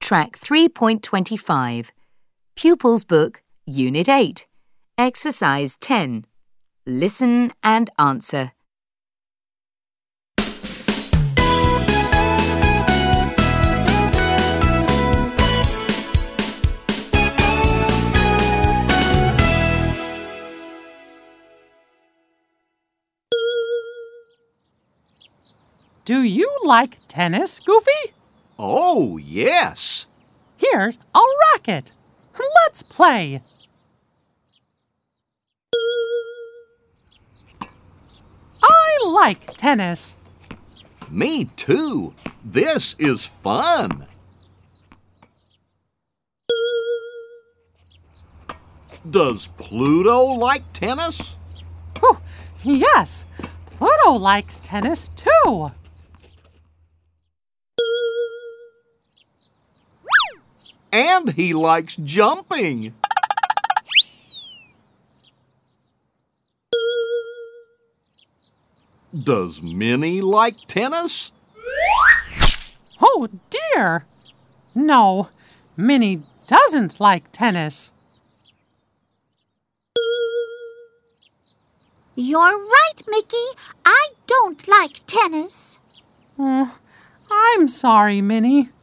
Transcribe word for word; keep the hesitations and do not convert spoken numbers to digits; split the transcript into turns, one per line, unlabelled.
Track three point twenty-five, Pupils Book, Unit eight, Exercise ten. Listen and answer.
Do you like tennis, Goofy?
Oh, yes.
Here's a racket. Let's play. I like tennis.
Me too. This is fun. Does Pluto like tennis?
Whew, yes, Pluto likes tennis too.
And he likes jumping. Does Minnie like tennis?
Oh, dear. No, Minnie doesn't like tennis.
You're right, Mickey. I don't like tennis.
Oh, I'm sorry, Minnie.